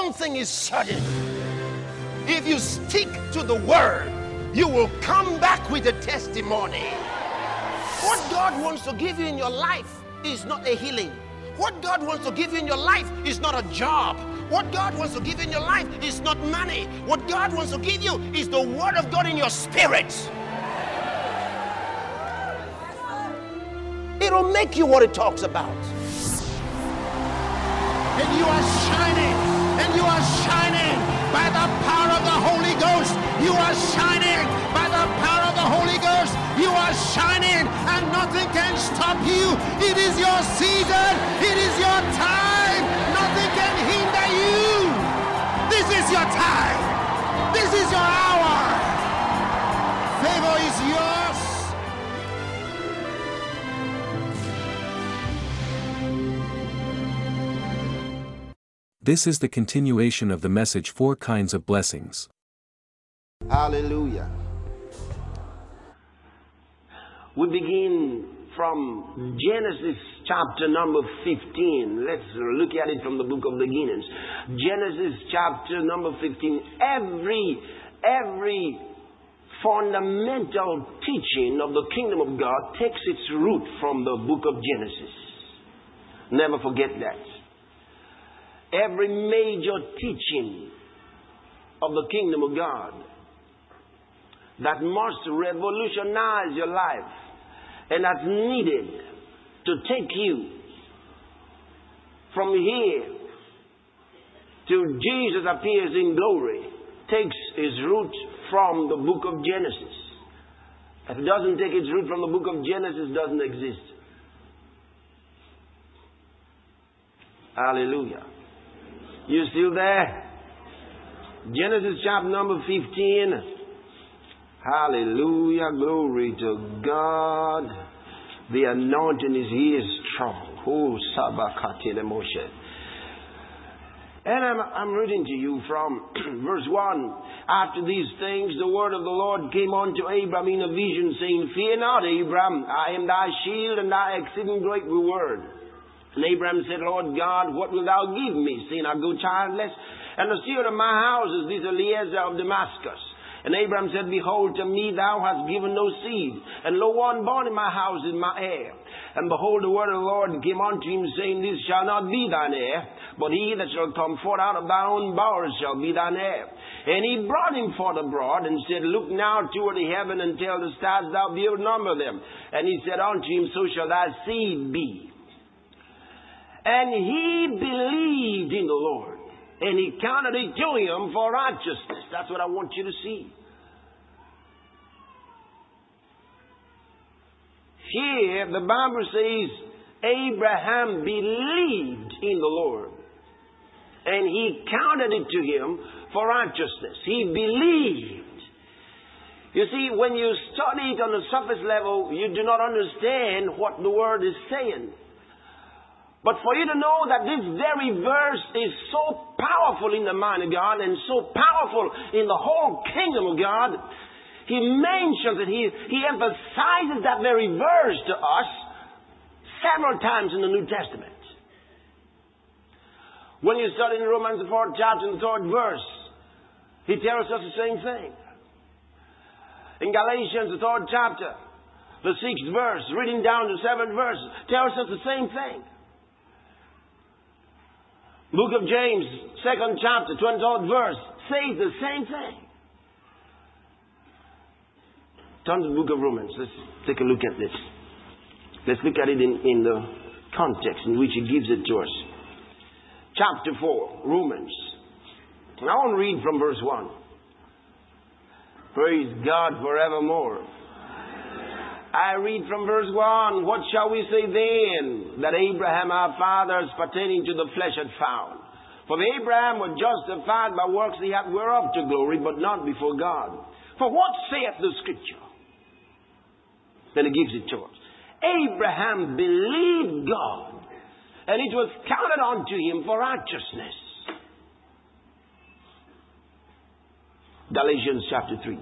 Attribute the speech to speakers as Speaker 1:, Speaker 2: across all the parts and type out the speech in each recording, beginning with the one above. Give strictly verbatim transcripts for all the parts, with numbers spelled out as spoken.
Speaker 1: one thing is certain. If you stick to the word, you will come back with a testimony. What God wants to give you in your life is not a healing. What God wants to give you in your life is not a job. What God wants to give you in your life is not money. What God wants to give you is the word of God in your spirit. It'll make you what it talks about.
Speaker 2: And you are shining, and you are shining by the power of the Holy Ghost. You are shining by the power of the Holy Ghost. You are shining, and nothing can stop you. It is your season. It is your time. Nothing can hinder you. This is your time. This is your hour. Favor is yours.
Speaker 3: This is the continuation of the message, Four Kinds of Blessings.
Speaker 1: Hallelujah. We begin from Genesis chapter number fifteen. Let's look at it from the book of beginnings. Genesis chapter number fifteen. Every, every fundamental teaching of the kingdom of God takes its root from the book of Genesis. Never forget that. Every major teaching of the kingdom of God that must revolutionize your life and that's needed to take you from here to Jesus appears in glory takes its root from the book of Genesis. If it doesn't take its root from the book of Genesis, it doesn't exist. Hallelujah. You still there? Genesis chapter number fifteen. Hallelujah. Glory to God. The anointing is here strong. Oh, Sabakati Moshe. And I'm, I'm reading to you from verse one. After these things, the word of the Lord came unto Abram in a vision, saying, Fear not, Abram, I am thy shield and thy exceeding great reward. And Abraham said, Lord God, what wilt thou give me, seeing I go childless? And the steward of my house is this Eliezer of Damascus. And Abraham said, Behold, to me thou hast given no seed, and lo, one born in my house is my heir. And behold, the word of the Lord came unto him, saying, This shall not be thine heir, but he that shall come forth out of thy own bowels shall be thine heir. And he brought him forth abroad, and said, Look now toward the heaven, and tell the stars thou wilt number them. And he said unto him, So shall thy seed be. And he believed in the Lord, and he counted it to him for righteousness. That's what I want you to see. Here, the Bible says, Abraham believed in the Lord, and he counted it to him for righteousness. He believed. You see, when you study it on the surface level, you do not understand what the word is saying. But for you to know that this very verse is so powerful in the mind of God and so powerful in the whole kingdom of God, he mentions it, he, he emphasizes that very verse to us several times in the New Testament. When you study in Romans the fourth chapter and the third verse, he tells us the same thing. In Galatians the third chapter, the sixth verse, reading down to the seventh verse, tells us the same thing. Book of James, second chapter, twenty-third verse, says the same thing. Turn to the book of Romans. Let's take a look at this. Let's look at it in, in the context in which he gives it to us. Chapter four, Romans. And I want to read from verse one. Praise God forevermore. I read from verse one, what shall we say then that Abraham our fathers pertaining to the flesh had found? For Abraham was justified by works he had whereof to glory, but not before God. For what saith the Scripture? Then he gives it to us. Abraham believed God, and it was counted unto him for righteousness. Galatians chapter three.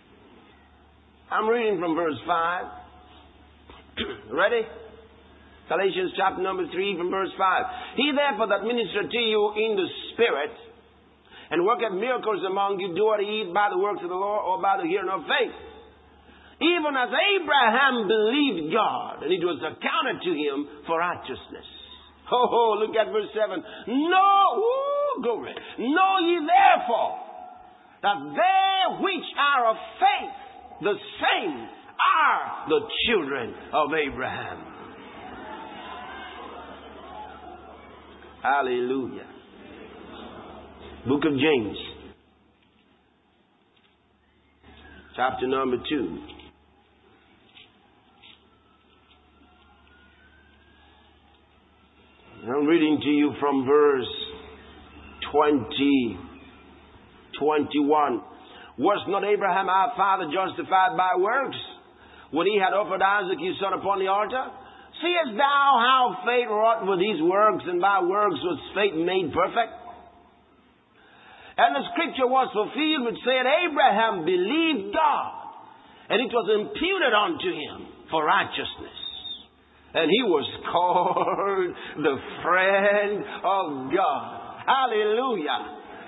Speaker 1: I'm reading from verse five. Ready? Galatians chapter number three from verse five. He therefore that ministered to you in the Spirit and worketh miracles among you, do or eat by the works of the Lord or by the hearing of faith. Even as Abraham believed God, and it was accounted to him for righteousness. Oh, oh look at verse seven. Know, woo, glory. Know ye therefore that they which are of faith, the same are the children of Abraham. Hallelujah. Book of James, chapter number two. I'm reading to you from verse twenty, twenty-one. Was not Abraham our father justified by works when he had offered Isaac his son upon the altar? Seest thou how faith wrought with these works, and by works was faith made perfect? And the scripture was fulfilled which said, Abraham believed God, and it was imputed unto him for righteousness. And he was called the friend of God. Hallelujah.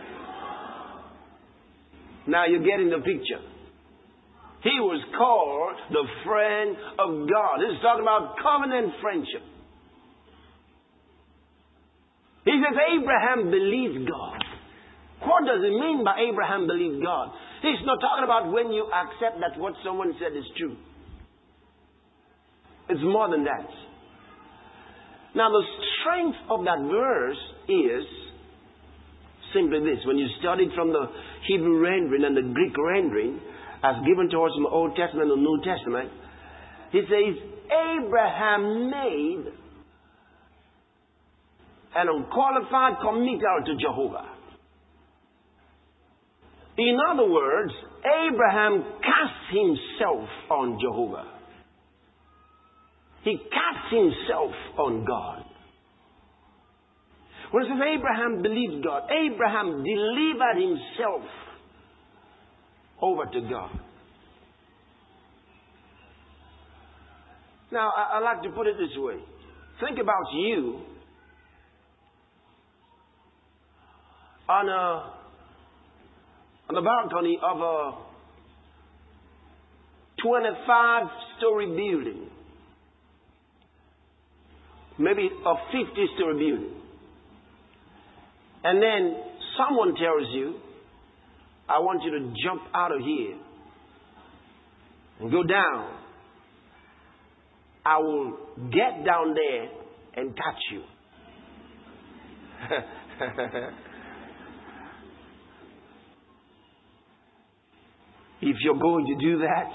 Speaker 1: Now you're getting the picture. He was called the friend of God. This is talking about covenant friendship. He says Abraham believed God. What does it mean by Abraham believed God? He's not talking about when you accept that what someone said is true. It's more than that. Now the strength of that verse is simply this. When you study from the Hebrew rendering and the Greek rendering, as given to us from the Old Testament and the New Testament, he says, Abraham made an unqualified committal to Jehovah. In other words, Abraham cast himself on Jehovah. He cast himself on God. When it says Abraham believed God, Abraham delivered himself over to God. Now, I, I like to put it this way. Think about you on a on the balcony of a twenty-five story building. Maybe a fifty story building. And then someone tells you, I want you to jump out of here and go down. I will get down there and catch you. If you're going to do that,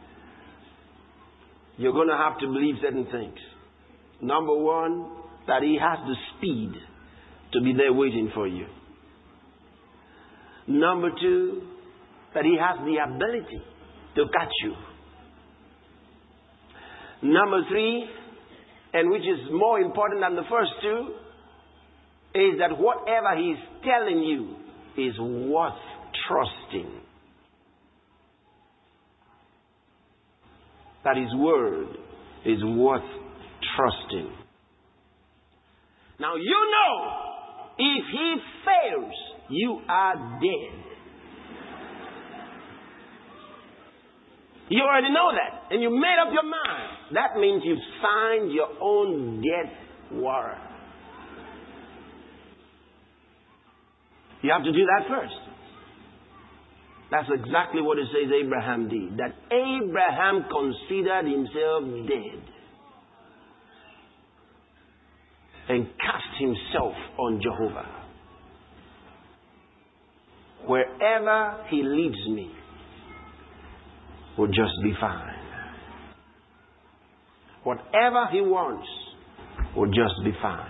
Speaker 1: you're going to have to believe certain things. Number one, that he has the speed to be there waiting for you. Number two, that he has the ability to catch you. Number three, and which is more important than the first two, is that whatever he's telling you is worth trusting. That his word is worth trusting. Now you know, if he fails, you are dead. You already know that. And you made up your mind. That means you've signed your own death warrant. You have to do that first. That's exactly what it says Abraham did. That Abraham considered himself dead. And cast himself on Jehovah. Wherever he leads me will just be fine. Whatever he wants will just be fine.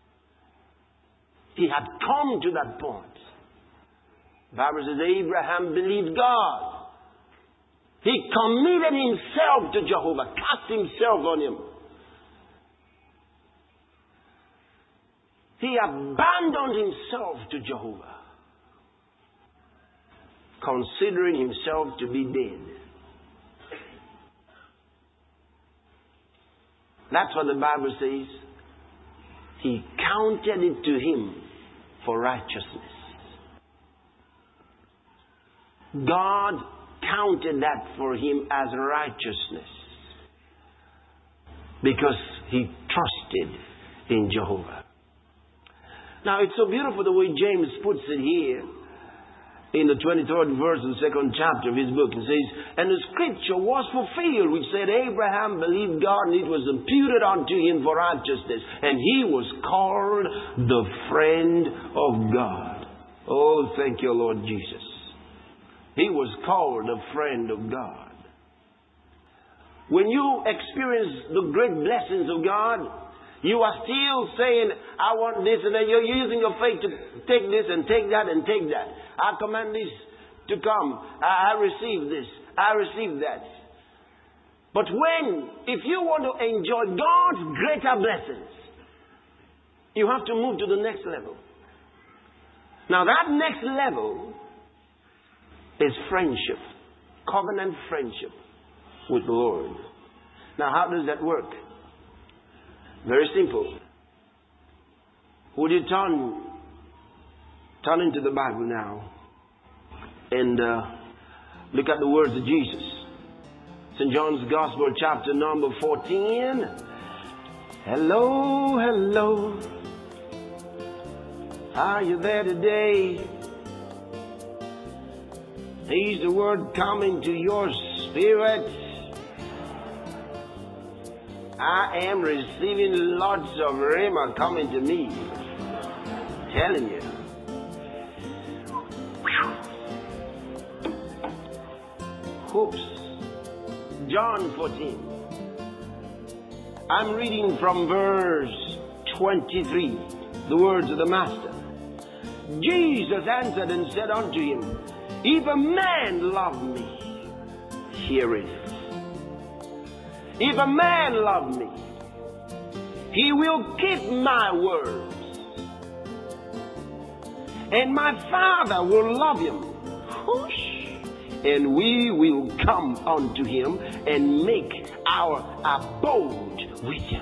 Speaker 1: He had come to that point. The Bible says Abraham believed God. He committed himself to Jehovah, cast himself on him. He abandoned himself to Jehovah, considering himself to be dead. That's what the Bible says. He counted it to him for righteousness. God counted that for him as righteousness because he trusted in Jehovah. Now it's so beautiful the way James puts it here in the twenty-third verse of the second chapter of his book. It says, and the scripture was fulfilled which said, Abraham believed God and it was imputed unto him for righteousness, and he was called the friend of God. Oh, thank you, Lord Jesus. He was called a friend of God. When you experience the great blessings of God, you are still saying, I want this, and then you're using your faith to take this and take that and take that. I command this to come. I, I receive this. I receive that. But when, if you want to enjoy God's greater blessings, you have to move to the next level. Now that next level is friendship. Covenant friendship with the Lord. Now how does that work? Very simple. Would you turn, turn into the Bible now and uh, look at the words of Jesus. Saint John's Gospel, chapter number fourteen. Hello, hello. Are you there today? Is the word coming to your spirit? I am receiving lots of rhema coming to me. Telling you. Oops. John fourteen. I'm reading from verse twenty-three. The words of the Master. Jesus answered and said unto him, if a man love me, hear it. If a man love me, he will keep my words. And my Father will love him. Whoosh, and we will come unto him and make our abode with him.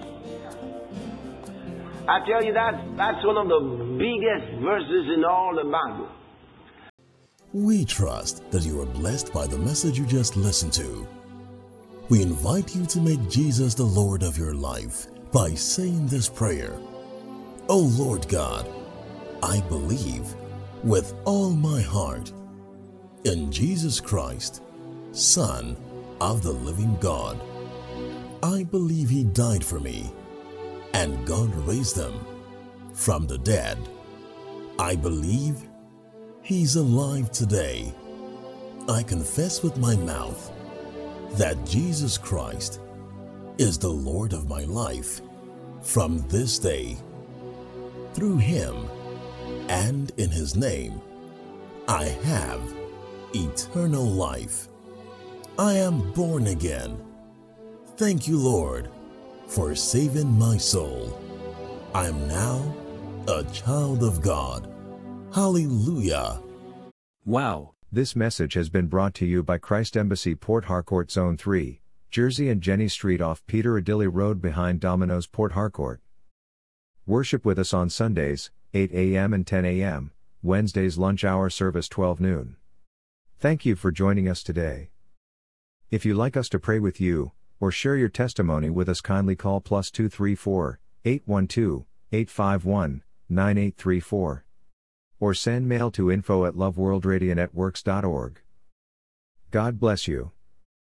Speaker 1: I tell you, that, that's one of the biggest verses in all the Bible.
Speaker 4: We trust that you are blessed by the message you just listened to. We invite you to make Jesus the Lord of your life by saying this prayer. O Lord God, I believe with all my heart in Jesus Christ, Son of the living God. I believe He died for me and God raised Him from the dead. I believe He's alive today. I confess with my mouth that Jesus Christ is the Lord of my life from this day. Through Him and in His name, I have eternal life. I am born again. Thank you, Lord, for saving my soul. I am now a child of God. Hallelujah.
Speaker 3: Wow.
Speaker 5: This message has been brought to you by Christ Embassy Port Harcourt Zone three, Jersey and Jenny Street off Peter Adilly Road behind Domino's Port Harcourt. Worship with us on Sundays, eight a.m. and ten a.m., Wednesdays lunch hour service twelve noon. Thank you for joining us today. If you like us to pray with you, or share your testimony with us, kindly call plus two three four, eight one two, eight five one, nine eight three four. Or send mail to info at loveworldradionetworks dot org. God bless you.